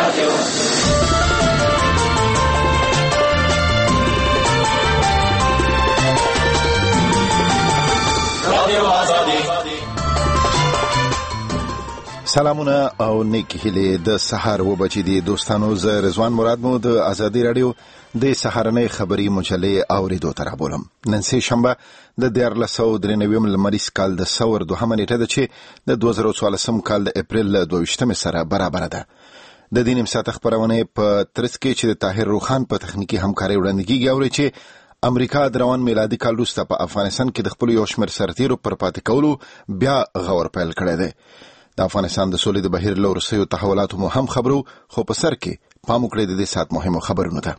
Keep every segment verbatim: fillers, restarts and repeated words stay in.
سلامونه او نیک هیله د سحر و بچی دی دوستانو. ز رضوان مراد مو د ازادي رادیو د سحرنې خبری مجلې اوریدو تر بولم. نن سه شنبه د دیارلس سوه درې نوي لمریز کال د سور دوهمه نیټه ده چې د دوه زره څوارلسم کال د اپریل دوه ویشتمه سره برابر ده. د دې نیم ساعت خبرونه په ترڅ کې چې د طاهر روخان په تخنیکی همکاري وړاندې کیږي او چې امریکا د روان میلادي کال وروسته په افغانستان کې د خپل یو شمېر سرتیرو پر پاتې کولو بیا غور پیل کړی دی. د افغانستان د سولې د بهیر له وروستیو تحولاتو مو هم خبرو، خو په سر کې پام وکړئ د دې ساعت مهمو خبرونو ته.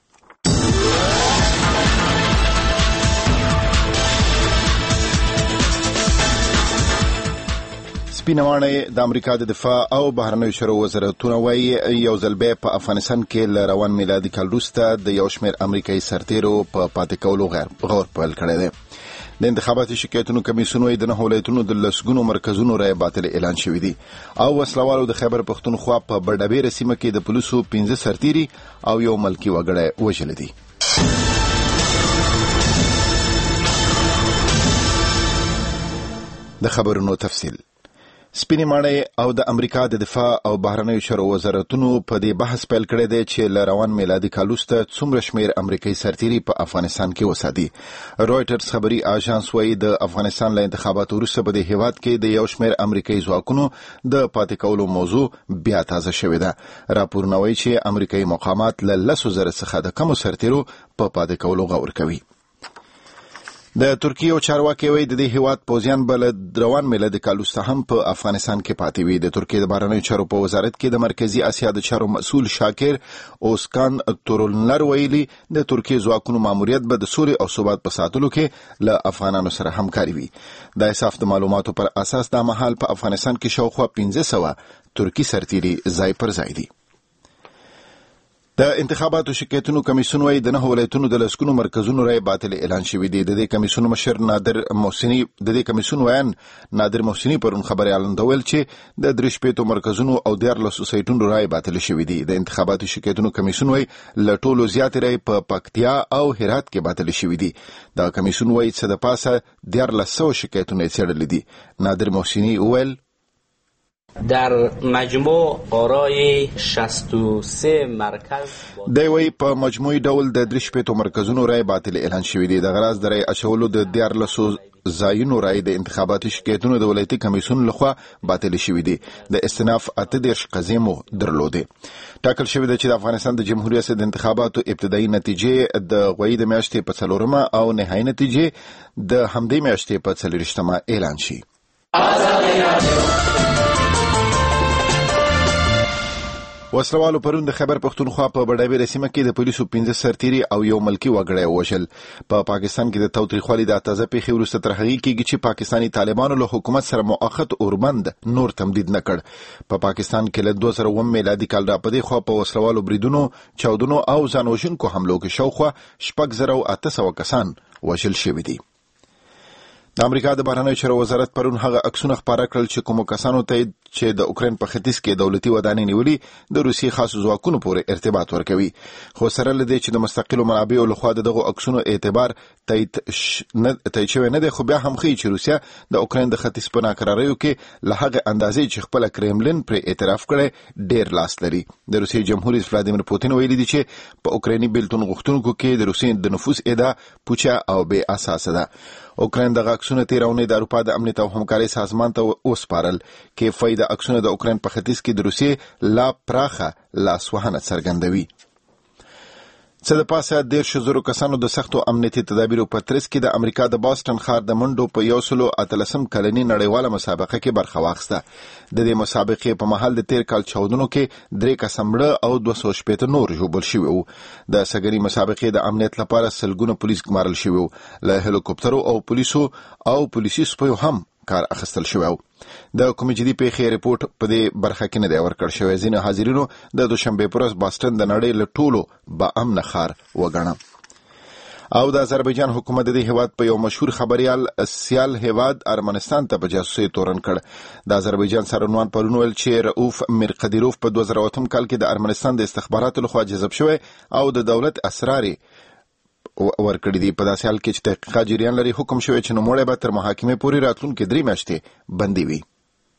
سپینواړی د امریکا د دفاع او بهرنیو چارو وزارتونه وایي یو ځل بیا په افغانستان کې له روان میلادي کال وروسته د یو شمېر امریکایي سرتیرو په پاتې کولو غور پیل کړی دی. د انتخاباتي شکایتونو کمیسیون د نه ولایتونو د لسګونو مرکزونو رای باطل اعلان شوی دی او وسلوالو د خیبر پښتونخوا په بډابېره سیمه کې د پولیسو پنځه سرتیري او یو ملکی وګړی وژل دي. د خبرونو تفصیل. سپینواړی او د امریکا د دفاع او بهرنیو چارو وزارتونو په دې بحث پیل کړی دی چې له روان میلادي کال وروسته څومره شمېر امریکایي سرتیري په افغانستان کې وساتي. رویټرز خبري اژانس وایي د افغانستان له انتخاباتو وروسته په دې هیواد کې د یو شمېر امریکایي ځواکونو د پاتې کولو موضوع بیا تازه شوې ده. راپورونه وایي چې امریکایي مقامات له لسو زره څخه د کمو سرتیرو په پاتې کولو غور کوي. د ترکیې او چارواکي وایي د دې هیواد پوځیان بل روان میلادي کال وروسته هم په افغانستان کې پاتې وي. د ترکیې د بهرنیو چارو په وزارت کې د مرکزی اسیا د چارو مسؤل شاکر اوسکان تورولنر ویلي د ترکیې ځواکونو ماموریت به د سولې او ثبات په ساتلو کې له افغانانو سره همکاري وي. د اساف د معلوماتو پر اساس دا مهال په افغانستان کې شاوخوا پنځه سوه ترکی سرتیري ځای پر ځای دي. د انتخاباتو شکایتونو کمیسیون وایي د نه ولایتونو د لسګونو مرکزونو رای باطل اعلان شوی دی. د دې کمیسیون مشر نادر محسني د دې کمیسیون ویان نادر محسني پرون خبري اعلان ډول چې د درې شپېتو مرکزونو او دیارلسو سایټونو رای باطل شوی دی. د انتخاباتو شکایتونو کمیسیون وایي له ټولو زیات رای په پکتیا او هرات کې باطل شوی دی. دا کمیسیون وایي چې د پاسه دیارلسو شکایتونه څېړل دي. نادر محسني وویل در مجموع آرای شصت و سه مرکز دی وی په مجموعي ډول د درې شپېتو مرکزونو رای باطل اعلان شوی دی. د غراض د رای اچولو د دیارلسو ځایونو رای د انتخاباتي شکایتونو د ولایتي کمیسیون لخوا باطل شوی دی. د استئناف اته دېرش قضیې مو درلودې. ټاکل شوی دی چې د افغانستان د جمهوریت ریاست د انتخاباتو ابتدایي نتیجې د غوي د میاشتې په څلورمه او نهایي نتیجې د همدې میاشتې په څلوېښتمه اعلان شي. وسلوالو پرون د خیبر پښتونخوا په بډابېره سیمه کې د پولیسو پنځه سرتیري او یو ملکی وګړی وژل. په پاکستان کې د تاوتریخوالي د تازه پیښې وروسته تر هغې کېږي چې پاکستاني طالبانو له حکومت سره مؤقت اوربند نور تمدید نه کړ. په پاکستان کې له دوه زره اووم میلادي کال راپدې خوا په وسلوالو بریدونو، چاودنو او ځان وژونکو حملو کې شاوخوا شپږ زره او اته سوه کسان وژل شوي دي. د امریکا د بهرنیو چارو وزارت پرون هغه عکسونه خپاره کړل چې کومو کسانو ته چې د اوکراین په ختیځ کې دولتي ودانۍ نیولي د روسیې خاصو ځواکونو پورې ارتباط ورکوي. خو سره له دې چې د مستقلو منابعو لخوا دغه عکسونو اعتبار تایید شوی نه دی، خو بیا هم ښیي چې روسیه د اوکراین د ختیځ په ناکراریو کې له هغې اندازې چې خپله کرملین پرې اعتراف کړی ډېر لاس لري. د روسیې جمهور رئیس ولادیمیر پوتین ویلي دي چې په اوکرایني بیلتون غوښتونکو کې د روسیې د نفوذ ادعا پوچه او بې اساسه ده. اوکراین دغه عکسونه تېره اونۍ د اروپا د امنیت او همکارۍ سازمان ته وسپارل. کیفای د عکسونه د اوکراین په ختیځ کې د روسیې لا پراخه لاسوهنه څرګندوي. څه د پاسه دېرشو زرو کسانو د سختو امنیتي تدابیرو په ترڅ کې د امریکا د باستن ښار د منډو په یو سلو اتلسم کلني نړیواله مسابقه کې برخه واخیسته. د دې مسابقې په مهال د تېر کال چاودنو کې درې کسه مړه او دوه سوه شپېته نور ژوبل شوي وو. د سګري مسابقې د امنیت لپاره سلګونه پولیس ګمارل شوي وو. له هلیکوپټرو او پولیسو او پولیسي سپیو هم کار اخیستل شوی و. د کومې جدي پیښې ریپورت په دې برخه کې نه دی ورکړل شوی. ځینې حاضرینو د دوشنبې په ورځ باستن د نړۍ له ټولو با امنه ښار وګڼه. او د آذربایجان حکومت د هیواد په یو مشهور خبريال سیال هیواد ارمنستان ته په جاسوسي تورن کړ. د آذربایجان سرنوان پرون ویل چې رؤوف میرقدیروف په دوه زره اووه کال کې د ارمنستان د استخباراتو لخوا جذب شوی او د دولت اسرار ورکړي دي. په داسې حال کې چې تحقیقات جریان لري، حکم شوی چې نوموړی به تر محاکمې پورې راتلونکي درې میاشتې بندي وي.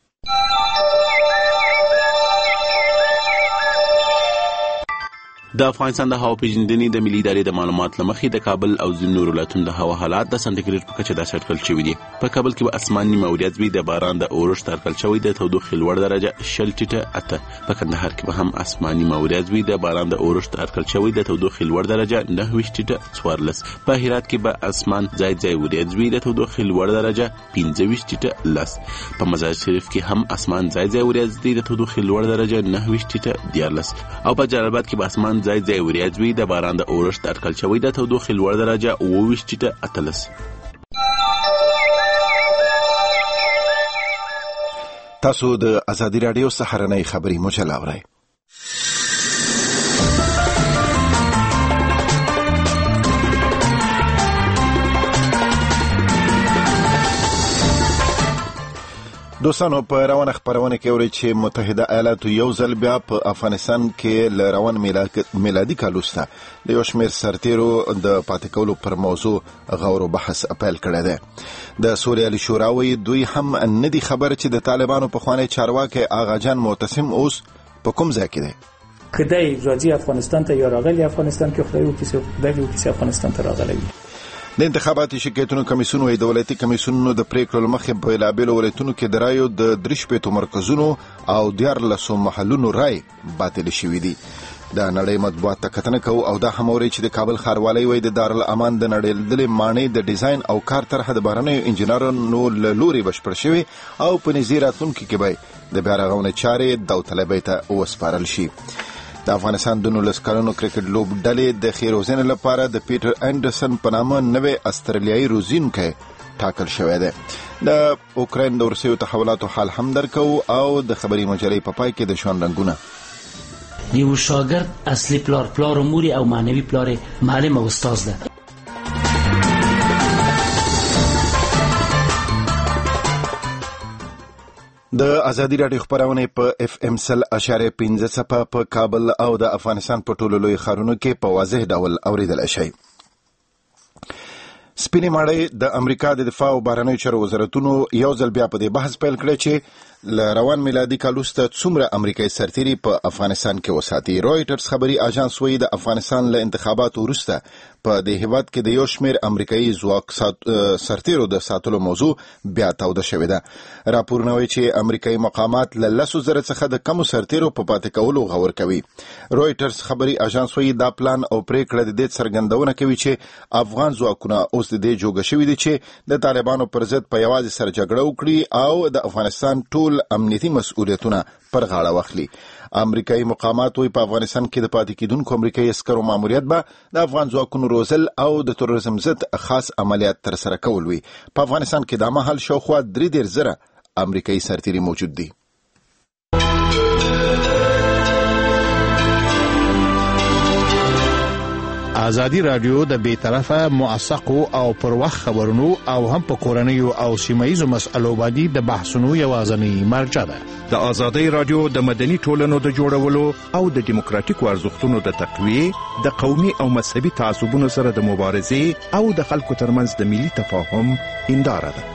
د افغانستان د هوا پیژندنې د ملي ادارې د معلومات لمخې د کابل او ځینو ولایتونو د هوا حالات د سانتیګریډ په کچه داسې اټکل شوي دي. په کابل کې به اسمان نیمه ورځ وي، د باران د اورښت اټکل شوی د تودوخې لوړ درجه شل ټیټه اته. په کندهار کې به هم اسمان نیمه ورځ وي، د باران د اورښت اټکل شوی د تودوخې لوړ درجه نهه ویشت ټیټه څوارلس. په هرات کې به اسمان ځای ځای ورځ وي، د تودوخې لوړ درجه پنځه ویشت ټیټه لس. په مزار شریف کې هم اسمان ځای ځای ورځ دی، د تودوخې لوړ درجه نهه ویشت ټیټه دیارلس. او په جلال آباد کې به اسمان ځای ځای ورځ د باران د اورښت اټکل شوی د تودوخې لوړ درجه اوه ویشت ټیټه اتلس. تاسو د ازادي راډیو سهارنۍ خبري مجله اورئ. دوستانو، په روانه خبرونه کې اوري چې متحده ایالاتو یو ځل بیا په افغانستان کې ل روان میلادي کال وروسته د یو شمېر سرتیرو د پاتې کولو پر موضوع غور او بحث اپیل کړی دی. د سوریالي شورا وایي دوی هم نه دي خبر چې د طالبانو پخوانی چارواکی آغا جان معتصم اوس په کوم ځای کې دی. کدی راځي افغانستان ته یا راغلی افغانستان کې خدای وکړي خدای وکړي افغانستان ته راغلی. د انتخاباتي شکایتونو کمیسیون وایي دولتي کمیسیونونو د پریکړو مخې په بېلابېلو ولایتونو کې د رایو د درې شپېتو مرکزونو او دیارلسو محلونو رای باطل شوي دي. د نړۍ مطبوعات ته کتنه کوو او دا هم اوري چې د کابل ښاروالۍ وایي د دارالامان د نړېدلې ماڼۍ د ډیزاین او کار طرحه د بهرنیو انجینرانو له لوري بشپړ شوي او په نږدې راتلونکي کې به د بیا رغونې چارې داوطلبۍ ته وسپارل شي. د افغانستان د نولس کلونو کرکټ لوب ډلې د ښې روزنې لپاره د پیټر انډرسن په نامه نوی استرالیایي روزونکی ټاکل شوی دی. د اوکراین د وروستیو تحولاتو حال هم درکو او د خبري مجلې په پای کې د ژوند رنګونه. یو شاګرد اصلي پلار پلار موري او معنوي پلار معلم او استاد ده. د ازادي راډیو خبرونه په اف ام سل اشاره پنځه څپه په کابل او د افغانستان په ټولو لوی ښارونو کې په واضح ډول اوریدل شي. سپینې ماڼۍ د امریکا د دفاع او بهرنیو چارو وزارتونو یو ځل بیا په دې بحث پیل کړی چې ل روان میلادي کال وروسته څومره امریکایي سرتیري په افغانستان کې وساتي. رویټرز خبري اژانس وایي د افغانستان له انتخاباتو وروسته په دې هیواد کې د یو شمېر امریکایي ځواک سرتیرو د ساتلو موضوع بیا توده شوې ده. راپورونه وایي چې امریکایي مقامات له لسو زره څخه د کمو سرتیرو په پاتې کولو غور کوي. رویټرز خبري اژانس وایي دا پلان او پریکړه د دې څرګندونه کوي چې افغان ځواکونه اوس د دې جوګه شوي دي چې د طالبانو پر ضد په یوازې سره جګړه وکړي او د افغانستان ټول امنیتي مسؤلیتونه پر غاړه واخلي. امریکایي مقامات وایي په افغانستان کې د پاتې کېدونکو امریکایي عسکرو ماموریت به د افغان ځواکونو روزل او د تروریزم ضد خاص عملیات ترسره کول وي. په افغانستان کې دا مهال شاوخوا درې دېرش زره امریکایي سرتیري موجود دي. ازادي رادیو د بیطرفه موثقو او پر وخت خبرونو او هم په کورنیو او سیمایي مسألو باندې د بحثونو یوازنی مرجع ده. د ازادي رادیو د مدني ټولنو د جوړولو او د دیموکراتیکو ارزښتونو د تقویې، د قومي او مذهبي تعصبونو سره د مبارزې او د خلکو ترمنځ د ملي تفاهم هنداره ده.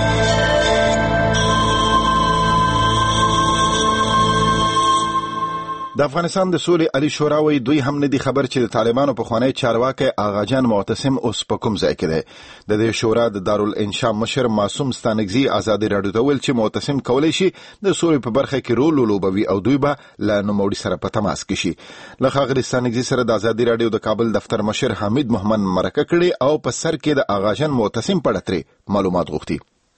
د افغانستان د سولې علي شورا وایي دوی هم نه دي خبر چې د طالبانو پخوانی چارواکی آغا جان معتصم اوس په کوم ځای کې دی. د دې شورا د دارالانشا مشر معصوم ستانکزي ازادي راډیو ته ویل چې معتصم کولی شي د سولې په برخه کې رول ولوبوي او دوی به له نوموړي سره په تماس کې شي. له ښاغلي ستانکزي سره د ازادي راډیو د کابل دفتر مشر حمید محمد مرکه کړې او په سر کې د آغا جان معتصم په اړه ترې معلومات غوښتي.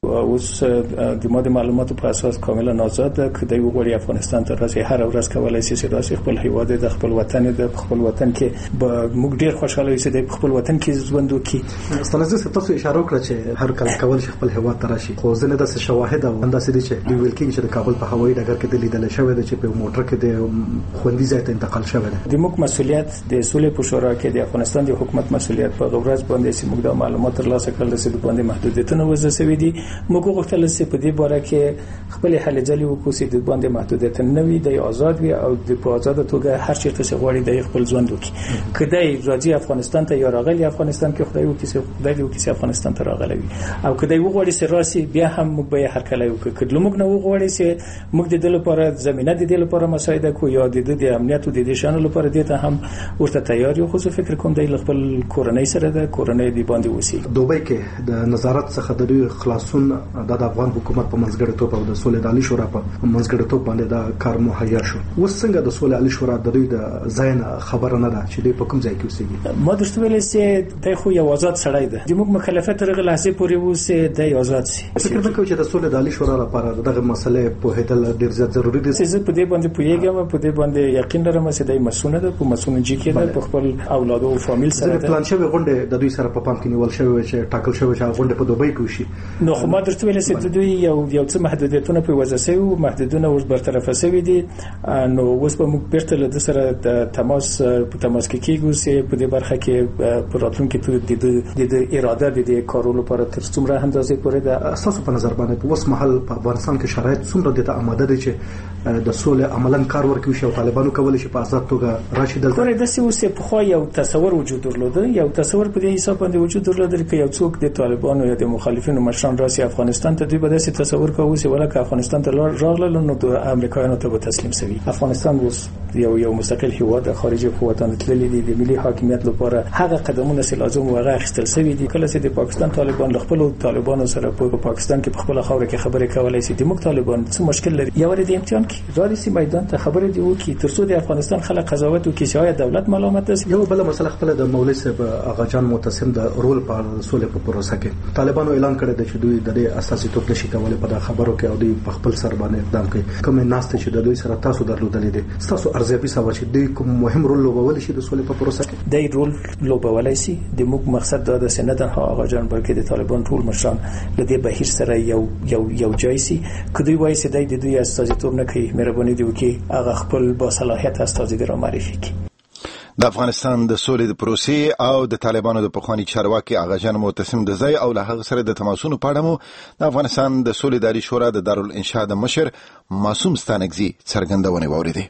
اوس د ماده معلوماتو په اساس کاملا آزاد ده که د وګړي افغانستان ته راځي هر ورځ کولای شي چې راشي خپل هیواد د خپل وطن د خپل وطن کې به موږ ډیر خوشاله یو چې د خپل وطن کې ژوند وکړي. ستاسو تاسو اشاره وکړه چې هر کله کول شي خپل هیواد ته راشي، خو ځنه د شواهد او انداسې دي چې د ویل کېږي چې د کابل په هوایي ډګر کې د لیدل شوی دی چې په موټر کې د خوندي ځای ته انتقال شوی دی. د موږ مسؤلیت د سولې په شورا کې د افغانستان د حکومت مسؤلیت په ورځ باندې چې موږ د معلومات ترلاسه کړل چې د باندې محدودیتونه وضع شوي دي. موږ غوښتل چې په دې باره کې خپل هلې ځلې وکړو چې د باندې محدودیتونه نه وي، د آزاد وي او د په آزاد توګه هر چیرته چې غواړي د خپل ژوند وکړي. کدی راځي افغانستان ته یا راغلی افغانستان کې خدای وکړي چې خدای دې وکړي چې افغانستان ته راغلی وي، او کدی وغواړي چې راسي بیا هم موږ به هر کله وکړو. کله موږ نه وغواړي چې موږ د دې لپاره زمينه د دې لپاره مساعده کو یا د دې د امنیت او د دې شانو لپاره دې ته هم ورته تیار یو. خو زه فکر کوم د خپل کورنۍ سره د کورنۍ دی باندې وسی. دوبۍ کې د نظارت څخه د دوی خلاصون د افغان حکومت په منځګړیتوب او د سولې د عالی شورا په منځګړیتوب باندې دا کار مهیا شو. وس څنګه د سولې عالی شورا د دوی د ځای خبره نه ده چې دوی په کوم ځای کې اوسېږي؟ ما درته ویل چې د خو یو آزاد سړی ده، د موږ مکلفیت تر لحظه پورې وسه د آزاد سي. فکر وکړم چې د سولې د عالی شورا لپاره دغه مسلې په هیتل ډیر زیات ضروری دي. زه په دې باندې پوهیږم، په دې باندې یقین لرم چې د مسؤلیت ده په مسؤلیت کې ده، په خپل اولاد او فامیل سره ده. پلان شوی غونډه د دوی سره په پام کې نیول شوی چې ټاکل شوی چې غونډه په دوبۍ کې وشي. نو خو ما درته ویل چې دوی یو یو څه محدودیتونه په وجه سوي او محدودونه اوس برطرف شوي دي. نو اوس به موږ بیرته له سره د تماس په تماس کې کېږو چې په دې برخه کې په راتلونکي کې د اراده د کارولو لپاره تر څومره اندازې پورې ده. اساسو په نظر باندې په اوس مهال په افغانستان کې شرایط څومره د آماده دي چې د سولې عملاً کار ورکوي شي او طالبانو کولای شي په آزاد توګه راشي دلته؟ ګوره داسې اوس په خو یو تصور وجود درلوده، یو تصور په دې حساب باندې وجود درلوده چې یو څوک د طالبانو یا د مخالفینو مشران راشي افغانستان ته، دوی به داسې تصور کوي چې ولکه افغانستان ته راغلل نو د امریکایانو ته به تسلیم شي. افغانستان اوس یو یو مستقل هیواد خارجي قوتانو تللي دي د ملي حاکمیت لپاره هغه قدمونه چې لازم وغه اخیستل شوی دي. کله چې د پاکستان طالبان خپل طالبانو سره په پاکستان کې په خپل خاور کې خبرې کولای شي، د موږ طالبان څه مشکل لري؟ یو ور دي امتحان کې راځي سي میدان ته خبرې دی وکي تر څو د افغانستان خلک قضاوت وکي چې آیا دولت ملامت ده. یو بل مسله خپل د مولوی صاحب اغا جان معتصم د رول په سولې په پروسه کې طالبانو اعلان کړی دی چې دوی د دې اساسي توګه نشي کولای په خبرو کې او دوی په خپل سر باندې اقدام کوي. کوم ناست چې د دوی سره تاسو درلودلې دي تاسو ارزیابي سوا چې دوی کوم مهم رول لوبول شي د سولې په پروسه کې؟ د رول لوبولای شي. د موږ مقصد دا د سندن ها اغا جان بلکې د طالبان ټول مشران له دې بهیر سره یو یو یو ځای سي. کدی وایي چې د دوی استازیتوب نه کوي، مهرباني دی وکي هغه خپل با صلاحیت استازي را معرفي کړي. د افغانستان د سولې د پروسې او د طالبانو د پخوانی چارواکي اغا جان معتصم د ځای او له هغه سره د تماسونو په اړه مو د افغانستان د سولې داري شورا د دارالانشاء د مشر معصوم ستانکزي څرګندونه واوریده.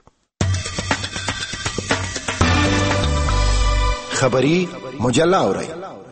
خبری مجله اورئ.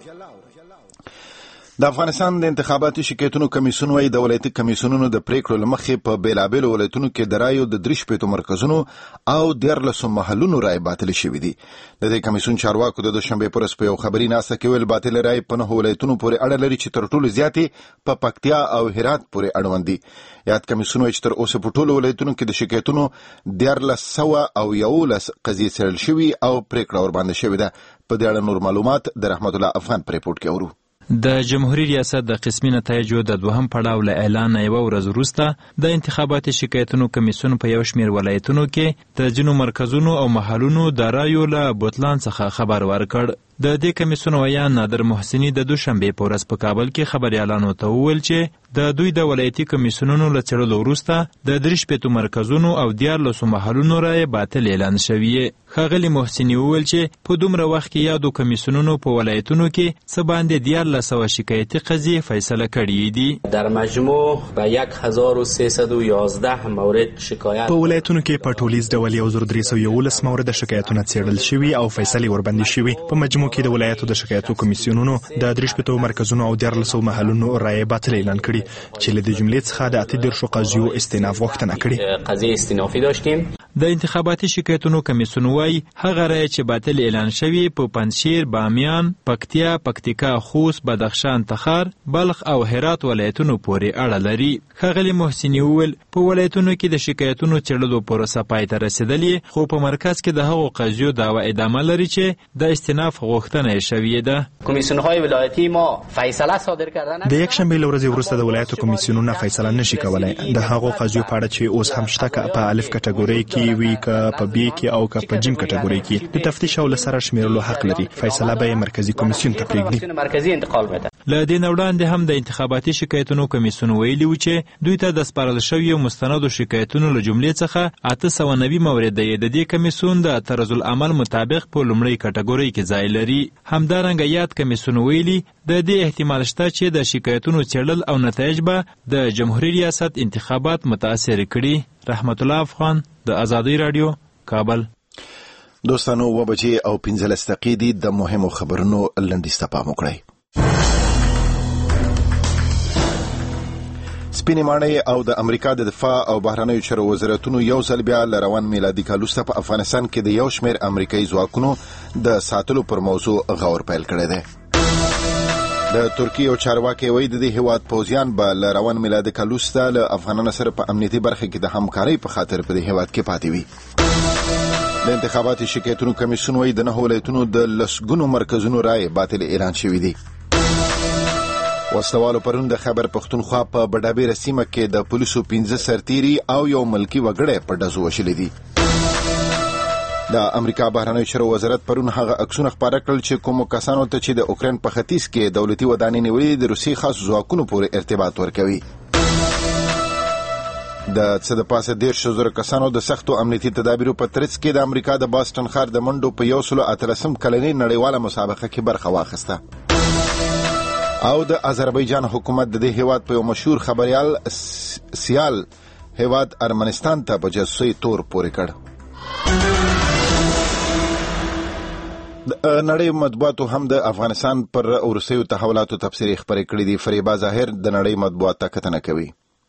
د افغانستان د انتخاباتي شکایتونو کمیسیون وايي د ولایتي کمیسیونونو د پریکړو لمخې په بیلابېلو ولایتونو کې د رایو د درې شپېتو مرکزونو او دیارلسو محلونو رای باطلې شوې دي. د دې کمیسیون چارواکو د دوشنبې په ورځ په یو خبري ناسته کې ویل باطلې رای په نهو ولایتونو پورې اړه لري چې تر ټولو زیاتې په پکتیا او هرات پورې اړوند دي. یاد کمیسیون وايي چې تر اوسه په ټولو ولایتونو کې د شکایتونو دیارلس سوه او یولس قضیې څېړل شوي او پریکړه ورباندې شوې ده. په دې اړه نور معلومات د رحمت الله افغان په ریپورت کې اورو. د جمهوریت ریاست د قسمي نتایجو د دوهم پړاو له اعلان یو ورځ وروسته د انتخاباتي شکایتونو کمیسیون په یو شمېر ولایتونو کې د ځینو مرکزونو او محلونو د رایو له بوتلان څخه خبر ورکړ. د دې کمیسیون ویان نادر محسنی د دوشنبې په ورځ په کابل کې خبريالانو ته وویل چې د دوی د ولایتي کمیسیونونو له څېړلو وروسته د درې شپېتو مرکزونو او دیارلسو محلونو رایې باطل اعلان شوي. ښاغلي محسنی وویل چې په دومره وخت کې یادو کمیسیونونو په ولایتونو کې څه باندې دیارلس سوه شکایتي قضیې فیصله کړي دي. در مجموع به یک هزار و سیصد و یازده مورد شکایت په ولایتونو کې په ټولیز ډول یو زر درې سوه یولس مورد شکایتونه څېړل شوي او فیصلې ورباندې شوي. په مجموع کې د ولایتو د شکایتو کمیسیونونو د درې شپېتو مرکزونو او دیارلسو محلونو رایې باطل اعلان کړي چې له دې جملې څخه د اته دېرشو قضیو استئناف غوښتنه کړې. قضیه استئنافي داشتیم. د انتخاباتي شکایتونو کمیسیون وايي هغه رایې چې باطل اعلان شوي په پنجشیر، بامیان، پکتیا، پکتیکا، خوست، بدخشان، تخار، بلخ او هرات ولایتونو پورې اړه لري. ښاغلي محسني وویل په ولایتونو کې د شکایتونو څېړلو پروسه پای ته رسېدلې، خو په مرکز کې د هغو قضیو دعوه ادامه لري چې د استیناف غوښتنه یې شوې ده. کمیسیون‌های ولایتي ما فیصله صادر کردن د یکشنبې له ورځې وروسته د ولایتو کمیسیونونه فیصله نشي کولای د هغو قضیو په اړه چې اوس هم شته که په الف کټګورۍ کې وي که په بي کې او که په جیم کټګورۍ کې د تفتیش او له سره شمیرلو حق لري. فیصله به یې مرکزي کمیسیون ته پرېږدي. مرکزي انتقال بده. له دې نه وړاندې هم د انتخاباتي شکایتونو کمیسیون ویلي و چې دوی ته د سپارل شویو مستندو شکایتونو له جملې څخه اته سوه نوي مورد دی. د دې کمیسیون د طرز العمل مطابق په لومړۍ کټګورۍ کې ځای لري. همدارنګه یاد کمیسیون ویلي د دې احتمال شته چې د شکایتونو څېړل او نتایج به د جمهوریت ریاست انتخابات متاثر کړي. رحمت الله افغان، د ازادي رادیو، کابل. دوستانو و بجې او پنځلس دقیقې دي د مهمو خبرونو لنډیز ته پام وکړئ. سپینې ماڼۍ او د امریکا د دفاع او بهرنیو چارو وزارتونو یو ځل بیا له روان میلادي کال وروسته په افغانستان کې د یو شمېر امریکایي ځواکونو د ساتلو پر موضوع غور پیل کړی دی. د ترکیې او چارواکي وایي د دې هیواد پوځیان به له روان میلادي کال وروسته له افغانانو سره په امنیتي برخه کې د همکارۍ په خاطر په دې هیواد کې پاتې وي. د انتخاباتي شکایتونو کمیسیون وایي د نهو ولایتونو د لسګونو مرکزونو رایې باطل اعلان شوي دي. وسلوالو پرون د خیبر پښتونخوا په بډابیره سیمه کې د پولیسو پنځه سرتیري او یو ملکي وګړی په ډزو وشلي دي. د امریکا بهرنیو چارو وزارت پرون هغه عکسونه خپاره کړل چې کومو کسانو ته چې د اوکراین په ختیځ کې دولتي ودانۍ نیولې د روسي خاصو ځواکونو پورې ارتباط ورکوي. د څه د پاسه دېرش زره کسانو د سختو امنیتي تدابیرو په ترڅ کې د امریکا د باستون ښار د منډو په یو سلو اتلسم کلنۍ نړیواله مسابقه کې برخه واخیسته. او د آذربایجان حکومت د دې هیواد په یو مشهور خبريال سیال هیواد ارمنستان ته په جاسوسي تور پورې کړ. د نړۍ مطبوعاتو هم د افغانستان پر وروستیو تحولاتو تبصرې خپرې کړې دي. فریبا ظاهر د نړۍ مطبوعات ته کتنه کوي.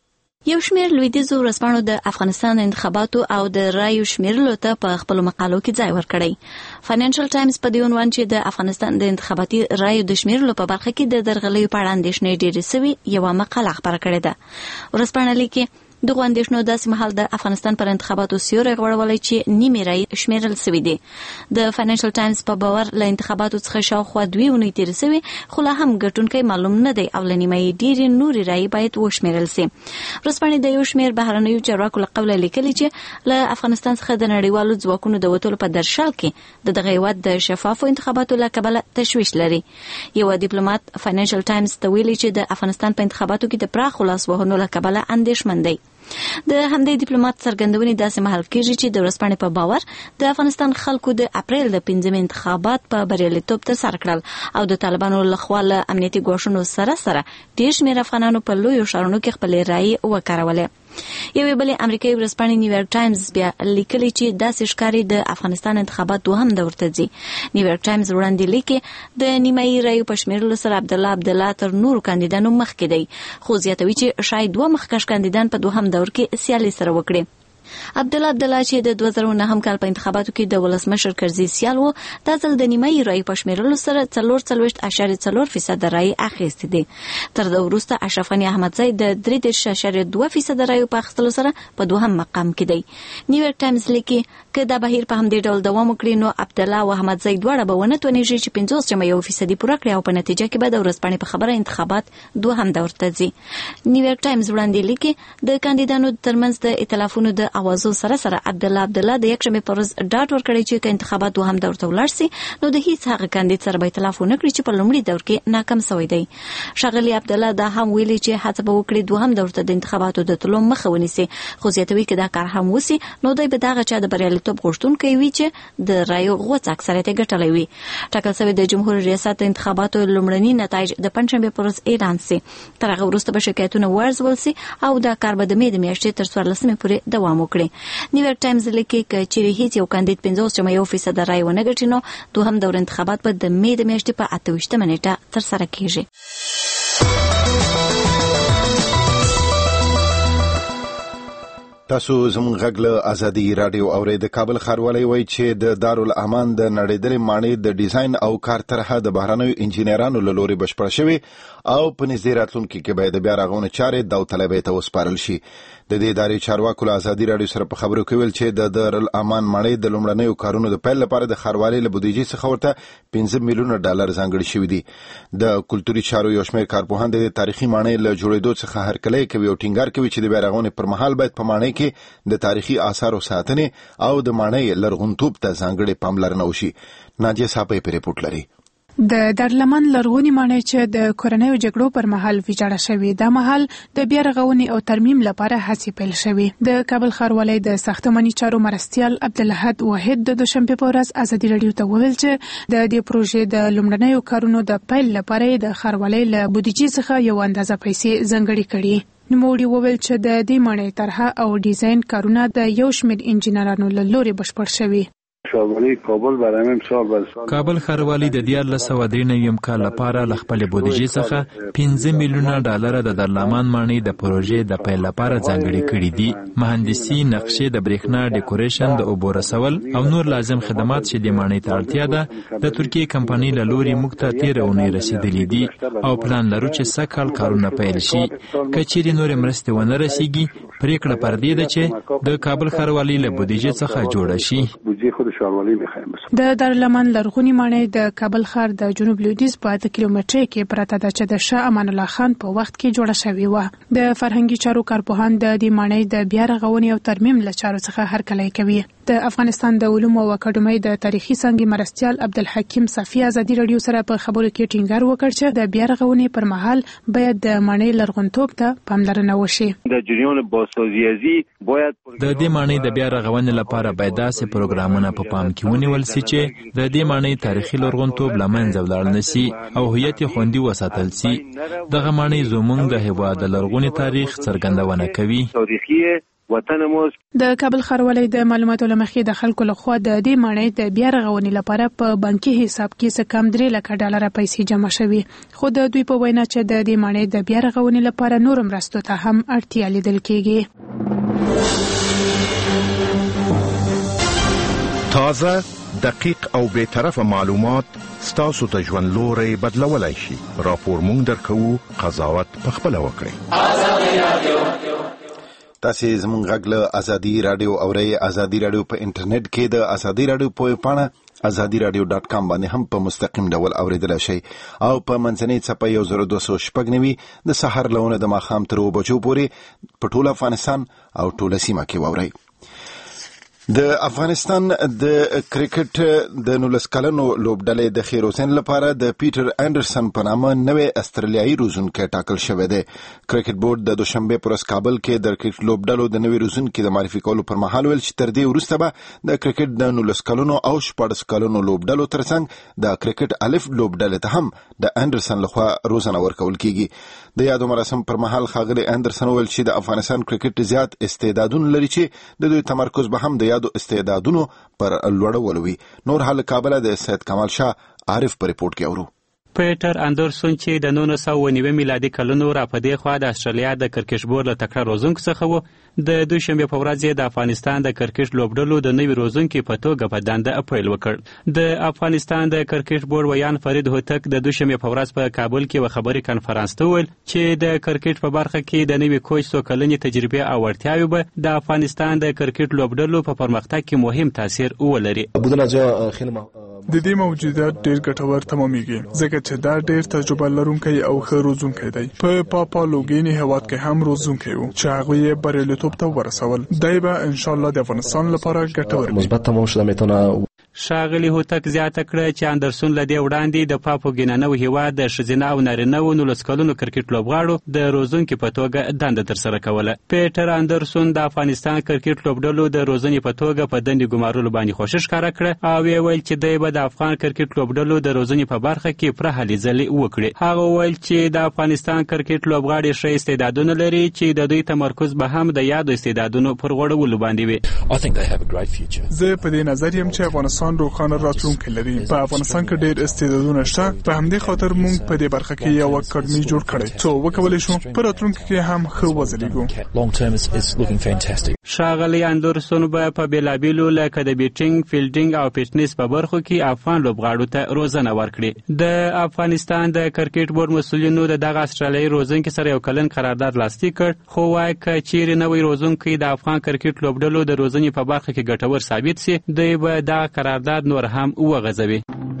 یو شمېر لویدیځو ورځپاڼو د افغانستان انتخاباتو او د رایو شمیرلو ته په خپلو مقالو کې ځای ورکړی. فاینانشل ټایمز په دې عنوان چې د افغانستان د انتخاباتي رایو د شمیرلو په برخه کې د درغلیو په اړه اندېښنې ډېرې سوي یوه مقاله خپره کړې ده. ورځپاڼه لیکي دغه اندېښنو داسې مهال د افغانستان پر انتخاباتو سیوری غوړولی چې نیمې رایې شمیرل سوي دي. د فاینانشل ټایمز په باور له انتخاباتو څخه شاوخوا دوې اونۍ تېرې سوي خو لا هم ګټونکی معلوم نه دی او له نیمایي ډېرې نورې رایې باید وشمیرل سي. ورځپاڼې د یو شمېر بهرنیو چارواکو له قوله لیکلي چې له افغانستان څخه د نړیوالو ځواکونو د وتلو په درشل کې د دغه هیواد د شفافو انتخاباتو له کبله تشویش لري. یوه ډیپلوماټ فاینانشل ټایمز ته ویلي چې د افغانستان په انتخاباتو کې د پراخو لاسوهنو له کبله اندېښمن دی. د همدې ډیپلوماټ څرګندونې داسې مهال کېږي چې د ورځپاڼې په باور د افغانستان خلکو د اپریل د پنځمې انتخابات په بریالیتوب ترسره کړل او د طالبانو لخوا له امنیتي ګواښونو سره سره ډېر شمېر افغانانو په لویو ښارونو کې خپلې رایې وکارولې. یوې بلې امریکایي ورځپاڼې نیویارک ټایمز بیا لیکلي چې داسې ښکاري د افغانستان انتخابات دوهم دور ته ځي. نیویارک ټایمز وړاندې لیکي د نیمایي رایو په شمیرلو سره عبدالله عبدالله تر نورو کاندیدانو مخکې دی خو زیاتوي چې شاید دوه مخکښ کاندیدان په دوهم دور کې سیالي سره وکړي. عبدالله عبدالله چې د دوه زره نهم کال په انتخاباتو کې د ولسمشر کرزي سیال و دا ځل د نیمایي رایو په شمیرلو سره څلور څلوېښت اعشاریه څلور فیصده رایې اخیستې دي. تر ده وروسته اشرف غني احمدزی د درې دېرش اعشاریه دوه فیصده رایو په اخیستلو سره په دوهم مقام کې دی. نیویارک ټایمز لیکي که دا بهیر په همدې ډول دوام وکړي نو عبدالله او احمدزی دواړه به ونه توانېږي چې پنځوس جمع یو فیصدي پوره کړي او په نتیجه کې به د ورځپاڼې په خبره انتخابات دوهم دور ته ځي. نیویارک ټایمز وړاندې لیکي د کاندیدانو ترمنځ د ائتلافونو د اوازو سره سره عبدالله عبدالله د یکشنبې په ورځ ډاډ ورکړی چې که انتخابات دوهم دور ته ولاړ سي نو د هیڅ هغه کاندید سره به ائتلاف ونه کړي چې په لومړي دور کې ناکام سوی دی. ښاغلي عبدالله دا هم ویلي چې هڅه به وکړي دوهم دور ته د انتخاباتو د تلو مخه ونیسي خو زیاتوي که دا کار هم وسي نو دوی به دغه چا د بریالیتوب غوښتونکی وي چې د رایو غوڅ اکثریت یې ګټلی وي. ټاکل سوی د جمهور ریاست د انتخاباتو لومړني نتایج د پنجشنبې په ورځ اعلان سي. تر هغه وروسته به شکایتونه وارزول سي او دا کار به د مې د میاشتې تر څوارلسمې پورې دوام وکړي. نیویارک ټایمز لیکي که چیرې هیڅ یو کاندید پنځوس جمع یو فیصده رایې ونه ګټي نو دوهم دور انتخابات به د مې د میاشتې په اته ویشتمه نیټه ترسره کیږي. تاسو زموږ غږ له ازادي رادیو اورئ. د کابل ښاروالۍ وایي چې د دارالامان د نړیدلې ماڼۍ د ډیزاین او کار طرحه د بهرنیو انجینرانو له لوري بشپړه شوې او په نږدې راتلونکي کې به د بیا رغونې چارې داوطلبۍ ته وسپارل شي. د دې ادارې چارواکو له ازادي رادیو سره په خبرو کې ویل چې د دارالامان ماڼۍ د لومړنیو کارونو د پیل لپاره د ښاروالۍ له بودیجې څخه ورته پنځه میلیونه ډالر ځانګړي شوي دي. د کلتوري چارو یو شمېر کارپوهان د تاریخي ماڼۍ له جوړېدو څخه هرکلی کوي او ټینګار کوي چې د بیا رغونې پر مهال باید په ماڼۍ کې د تاریخي آثارو ساتنې او د ماڼۍ لرغونتوب ته ځانګړې پاملرنه وشي. ناجیه صاحب په ریپورت لري. د دارالامان لرغونی ماڼۍ چې د کورنیو جګړو پر مهال ویجاړه شوې، د مهال د بیا رغونې او ترمیم لپاره هڅې پیل شوې. د کابل ښاروالۍ د ساختماني چارو مرستیال عبدالحد واحد د دوشنبه په ورځ ازادي رادیو ته وویل چې د دې پروژې د لومړنیو کارونو د پیل لپاره د ښاروالۍ له بودیجې څخه یو اندازه پیسې ځانګړي کړي. نوموړي وویل چې د دې ماڼۍ طرحه او ډیزاین کارونه د یو شمېر انجینرانو له لوري بشپړ شوي. کابل ښاروالۍ د دیارلس سوه درې نوي کال لپاره له خپلې بودیجې څخه پنځه میلیونه ډالر د دارالامان ماڼۍ د پروژې د پیل لپاره ځانګړي کړي دي. مهندسي، نقشې، د برېښنا، ډیکوریشن، د اوبو رسول او نور لازم خدمات چې د ماڼۍ ته اړتیا ده د ترکیې کمپنۍ له لوري موږ ته تېره اونۍ رسېدلي دي او پلان لرو چې سږ کال کارونه پیل شي. که چیرې نورې مرستې ونه رسیږي، پریکړه پر دې ده چې د کابل ښاروالۍ له بودیجې څخه جوړه شي. د دارالامان لرغونی ماڼۍ د کابل ښار د جنوب لویدیځ په اته کیلومترۍ کې پرته ده چې د شاه امان الله خان په وخت کې جوړه شوې وه. د فرهنګي چارو کارپوهان د دې ماڼۍ د بیا رغونې او ترمیم له چارو څخه هرکلی کوي. د افغانستان د علومو او اکاډمۍ د تاریخي څانګې مرستیال عبدالحکیم صافي ازادي رادیو سره په خبرو کې ټینګار وکړ چې د بیا رغونې پر مهال باید د ماڼۍ لرغونتوب ته پاملرنه وشي. د جریان بازسازی باید د دې ماڼۍ د بیا رغونې لپاره باید داسې پروګرامونه په پام کې ونیول سي چې د دې ماڼۍ تاریخي لرغونتوب له منځه ولاړ نه سي او هویت یې خوندي وساتل سي. دغه ماڼۍ زموږ د هېواد د لرغوني تاریخ څرګندونه کوي. د کابل ښاروالۍ د معلوماتو له مخې د خلکو لخوا د دې ماڼۍ د بیا رغونې لپاره په بانکي حساب کې څه کم درې لکه ډالره پیسې جمع شوي، خو د دوی په وینا چې د دې ماڼۍ د بیا رغونې لپاره نور مرستو ته هم اړتیا لیدل کېږي. تازه، دقیق او بے طرفه معلومات ستاسو د ژوند لوري بدلولای شي. راپور مونږ درکو، قضاوت پخپله وکړئ. ازادي رادیو تاسو زموږ غږ له ازادي رادیو اورئ. ازادي رادیو په انټرنیټ کې د ازادي رادیو په پاڼه ازادي رادیو ډاټ کام باندې هم په مستقیم ډول اوریدلای شئ او په منځنۍ څپه یو زر دوه سوه شپږ نوي د سحر لونه د ماښام تر اوه بجو پورې په ټول افغانستان او ټوله سیمه کې واورئ. د افغانستان د کرکټ د نولس کلنو لوبډلې د ښې روزنې لپاره د پیټر انډرسن په نامه نوی استرالیایي روزونکی ټاکل شوی دی. کرکټ بورډ د دوشنبه پر ورځ کابل کې د کرکټ لوبډلو د نوي روزونکي د معرفي کولو پر مهال ویل چې تر دې وروسته به د کرکټ د نولس کلنو او شپاړس کلنو لوبډلو ترڅنګ د کرکټ الف لوبډلې ته هم د انډرسن لخوا روزنه ورکول کیږي. د یادو مراسم پر مهال ښاغلي انډرسن ویل چې د افغانستان کرکټ زیات استعدادونه لري چې د دوی تمرکز به هم د یادو استعدادونو پر لوړولو وي. نور حال کابل د سید کمال شاه عارف په ریپورت کې اورو. پیټر اندرسون چې د نولس سوه نوي میلادي کلونو را په دې خوا د استرالیا د کرکټ بورډ له تکړه روزونکو څخه و، د دوشنبه په ورځ د افغانستان د کرکټ لوبډلو د نوي روزونکي په توګه په دنده پیل وکړ. د افغانستان د کرکټ بورډ ویان فرید هوتک د دوشنبه په ورځ په کابل کې و خبري کانفرنس ته ویل چې د کرکټ په برخه کې د نوي کوچ څو کلنې تجربه او وړتیاوې به د افغانستان د کرکټ لوبډلو په پرمختګ کې مهم تاثیر ولري. د دې موجودیت ډېر ګټور تمامېږي ځکه چې دا ډېر تجربه لرونکی او ښه روزونکی دی. په پاپا لوګینی هیواد کې هم روزونکی و چې هغوی یې بریالیتوب ته ورسول. دی به انشاءالله د افغانستان لپاره ګټور وي. مثبت تمام شده میتونه. ښاغلي هوتک زیاته کړه چې اندرسون له دې وړاندې د پاپو ګینانو هیواد د ښځینه او نارینهو نولس کلونو کرکټ لوبغاړو د روزونکي په توګه دنده ترسره کوله. پیټر اندرسون د افغانستان کرکټ لوبډلو د روزنې په توګه په دندې ګمارلو باندې خوښي ښکاره کړه او ویې ویل چې دی به د افغان کرکټ لوبډلو د روزنې په برخه کې پوره هلې ځلې وکړي. هغه ویل چې د افغانستان کرکټ لوبغاړي ښه استعدادونه لري چې د دوی تمرکز به هم د یادو استعدادونو پر غوړولو باندې وي. زه په دې نظر یم چې افغانستان افغانستان روښانه راتلونکی لري. په افغانستان کې ډېر استعدادونه شته، په همدې خاطر موږ په دې برخه کې یو اکاډمي جوړ کړی څو وکولای شو په راتلونکي کې هم ښه وځلېږو. ښاغلی اندرسون به په بېلابېلو لکه د بیټینګ، فیلډینګ او فټنس په برخو کې افغان لوبغاړو ته روزنه ورکړي. د افغانستان د کرکټ بورډ مسؤلینو د دغه استرالیایي روزونکي سره یو کلن قرارداد لاسلیک کړ، خو وایي که چیرې نوی روزونکی د افغان کرکټ لوبډلو د روزنې په برخه کې ګټور ثابت سي، دوی به دغه قرارداد نور هم وغځوي.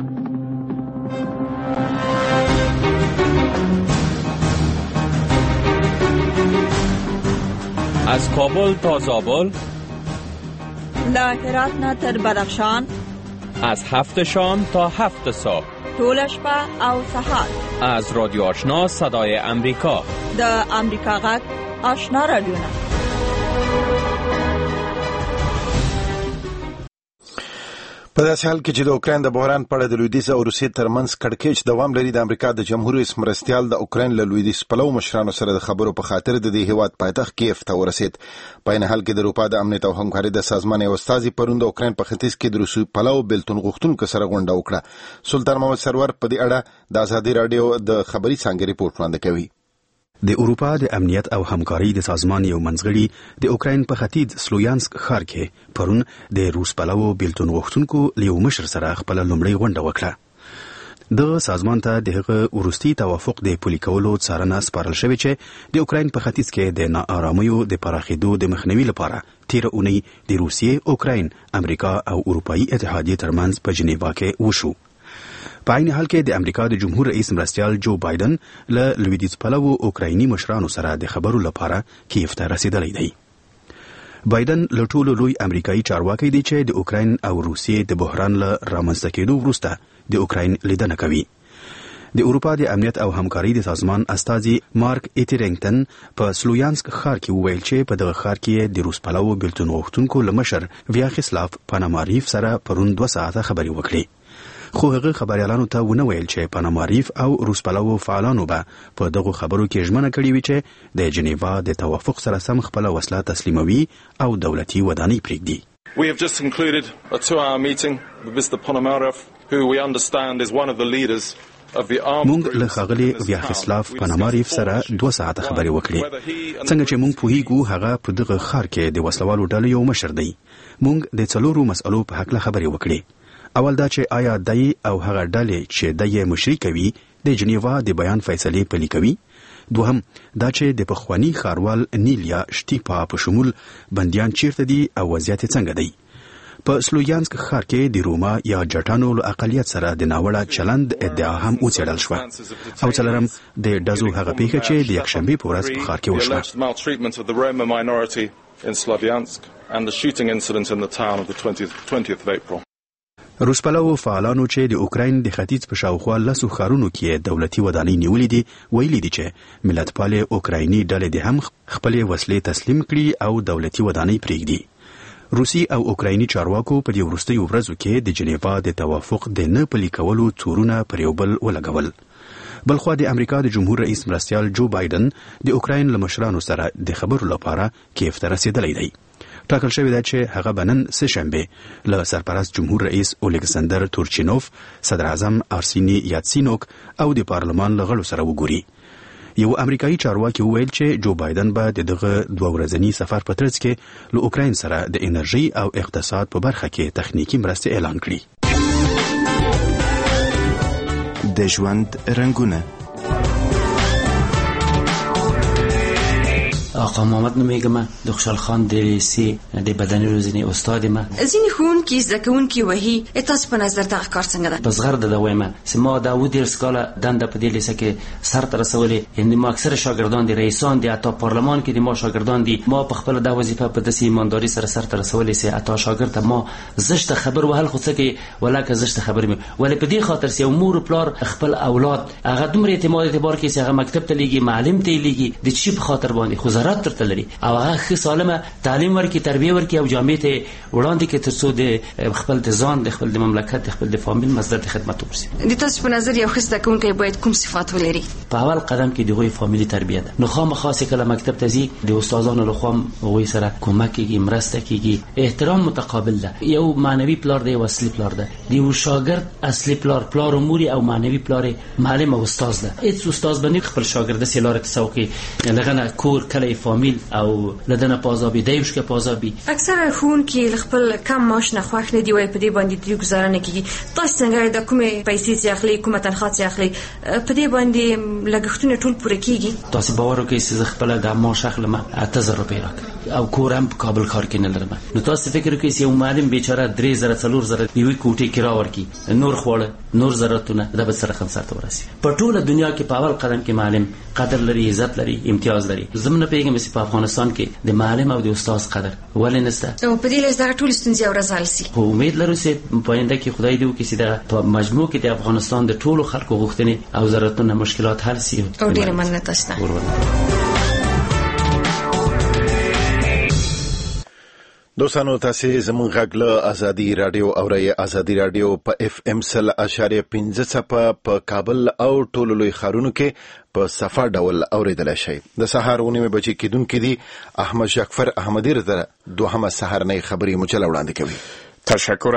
از کابل تا زابل، له هرات نه تر بدخشان، از هفت شام تا هفت صبح، ټوله شپه او سهار، از رادیو آشنا صدای امریکا، د امریکا غږ آشنا رادیوونه. په داسې حال کې چې د اوکراین د بحران په اړه د لویدیځ او روسیې ترمنځ کړکېچ دوام لري، د امریکا د جمهور رئیس مرستیال د اوکراین له لویدیځ پلوو مشرانو سره د خبرو په خاطر د دې هیواد پایتخت کیف ته ورسېد. په عین حال کې د اروپا د امنیت او همکارۍ د سازمان یو استازي پرون د اوکراین په ختیځ کې د روسي پلوو بیلتون غوښتونکو سره غونډه وکړه. سلطان محمد سرور په دې اړه د ازادي راډیو د خبري څانګې ریپورټ وړاندې کوي. د اروپا د امنیت او همکارۍ د سازمان یو منځګړي د اوکراین په ختیځ سلویانسک ښار کې پرون د روس پلوو بیلتون غوښتونکو له یو مشر سره خپل لومړی غونډه وکړه. د سازمان ته د هغه وروستي توافق د پلي کولو څارنه سپارل شوې چې د اوکراین په ختیځ کې د ناآرامیو د پراخېدو د مخنیوي لپاره تیره اونۍ د روسیې، اوکراین، امریکا او اروپایي اتحادیې ترمنځ په جنیوا کې وشو. په عین حال کې د امریکا د جمهور رئیس مرستیال جو بایدن له لویدیځ پلوو اوکرایني مشرانو سره د خبرو لپاره کیف ته رسیدلی دی. بایدن له ټولو لوی امریکایي چارواکي دی چې د اوکراین او روسیې د بحران له رامنځته کېدو وروسته د اوکراین لیدنه کوي. د اروپا د امنیت او همکارۍ د سازمان استازي مارک ایترینګټن په سلویانسک ښار کې وویل چې په دغه ښار کې د روس پلوو بیلتون غوښتونکو له مشر ویاخسلاف پاناماریف سره پرون دوه ساعته خبرې وکړې. خو هغه خبريالانو ته ونه ویل چې پاناماریف او روس پلوو فعالانو به په دغه خبرو کې ژمنه کړې وي چې د جنیوا د توافق سره سم خپل وسله تسلیموي او دولتي ودانۍ پرېږدي. We have just concluded a two-hour meeting with Mister Ponomarev, who we understand is one of the leaders of the armed مونږ له ښاغلي ویاخسلاف پاناماریف سره دوه ساعته خبرې وکړې. څنګه چې مونږ پوهیږو هغه په دغه ښار کې د وسلوالو ډلې یو مشر دی. مونږ د څلورو مسئلو په حق له خبرې وکړې. اول دا چې آیا دای او هغه ډلې چې دای مشري کوي د جنیوا د بیان فیصله پلي کوي. دوهم دا چې د پخوانی خاروال نیلیا شټیپا په شمول بنديان چیرته دي او وضعیت څنګه دی. په سلویانسک ښار کې د روما یا جټانو له اقلیت سره د ناوړه چلند ادعا هم وڅېړل شوه. او څلورم د ډزو هغه پیښه چې د یکشنبه په ورځ په ښار کې وشوه. روس پلوو فعالانو چې د اوکراین د ختیځ په شاوخوا لسو ښارونو کې دولتي ودانۍ نیولې دي ویلي دي چې ملتپالې اوکرایني ډلې د هم خپلې وسلې تسلیم کړي او دولتي ودانۍ پرېږدي. روسي او اوکرایني چارواکو په دې وروستیو ورځو کې د جنیوا د توافق د نه پلي کولو تورونه پر یو بل ولګول. بلخوا د امریکا د جمهور رئیس مرستیال جو بایدن د اوکراین له مشرانو سره د خبرو لپاره کیف ته رسیدلی دی. ټاکل شوی دی چې هغه بنن سه شنبه له سرپرست جمهور رئیس اولیګسندر تورچینوف، صدر اعظم ارسینی یاتسینوک او د پارلمان له غړو سره وګوري. یو امریکایي چارواکي وویل چې جو بایدن به دغه دوه ورځنی سفر په ترڅ کې له اوکراین سره د انرژي او اقتصاد په برخه کې تخنیکی مرسته اعلان کړي. د ژوند رنگونه آقا محمد نومیږم، د خوشحال خان د لیسې د بدني روزنې استاد یم. ځینې ښوونکي زده کوونکي وایي تاسو په نظر دغه کار څنګه ده؟ په زغرده د وایم چې ما دا اووه دېرش کاله دنده په دې لیسه کې سرته رسولې. یعنې ما اکثره شاګردان دي، رئیسان دي، حتی پارلمان کې د ما شاګردان دي. ما په خپله دا وظیفه په داسې ایمانداري سره سرته رسولې چې حتی شاګرد ته ما زشته خبر وهل خو څه کوي ولکه زشته خبرې مې ولې په دې خاطر چې یو مور پلار خپل اولاد هغه دومره اعتماد اعتبار کوي چې هغه مکتب ته لیږي، معلم ته یې لیږي، د چی په خاطر باندې خو مهارت ترته لري او هغه ښه سالمه تعلیم ورکړي، تربیه ورکړي او جامعې ته وړاندې کړي ترڅو د خپل د ځان د خپل د مملکت د خپل د فامیل مصدر د خدمت وکړي. د تاسو په نظر یو ښه زده کوونکی باید کوم صفات ولري؟ په اول قدم کې د هغوی فامیلي تربیه ده. نو خامخا چې کله مکتب ته ځي د استادانو لخوا هغوی سره کومک کیږي، مرسته کیږي، احترام متقابل ده. یو معنوي پلار دی او اصلي پلار ده. د یو شاګرد اصلي پلار پلار امور او معنوي پلار معلم او استاد ده. هیڅ استاد باندې خپل شاګرد سره لاره تسوقي لغنه کور کله فامیل او لدنه پازابي دیوش کې پازابي. اکثره ښوونکي خپل کم معاش نه خوښ نه دی وای په دې باندې د گزاره نه کیږي. تاسو څنګه د کومې پیسې چې اخلي، کومه تنخواه چې اخلي، په دې باندې لګښتونه ټول پوره کیږي؟ تاسو باور وکړئ چې خپل د معاش اخلم اته زره روپۍ راکړي او کورم په کابل ښار کې نه لرم. نو تاسو فکر وکړئ چې یو معلم بیچاره درې زره څلور زره یوې کوټې کرا ورکړي، نور خواړه، نور ضرورتونه د به سره خمسر ته ورسي. په ټوله دنیا کې په اول قدم کې معلم قدر لري، عزت لري، امتیاز لري. زمونه پیغام چې په افغانستان کې د معلم او د استاد قدر ولې نشته. او په دې لږ دغه ټول ستونزې اورځال سي. خو امید لرو چې په آینده کې خدای دې وکړي چې د په مجموع کې د افغانستان د ټولو خلکو غوښتنې او ضرورتونه مشکلات حل سي. او ډیره مننه تاسو ته. دوستانو تاسو زموږ غږ له ازادي رادیو اورئ. ازادي رادیو په اف ام سل اشاریه پنځه څپه په کابل او ټولو لوی ښارونو کې په صفه ډول اوریدلای شئ. د سهار ونیمه بجې کېدونکې دي. احمد جعفر احمدی رضا دوهمه سهارنۍ خبري مجله وړاندې کوي. تشکر.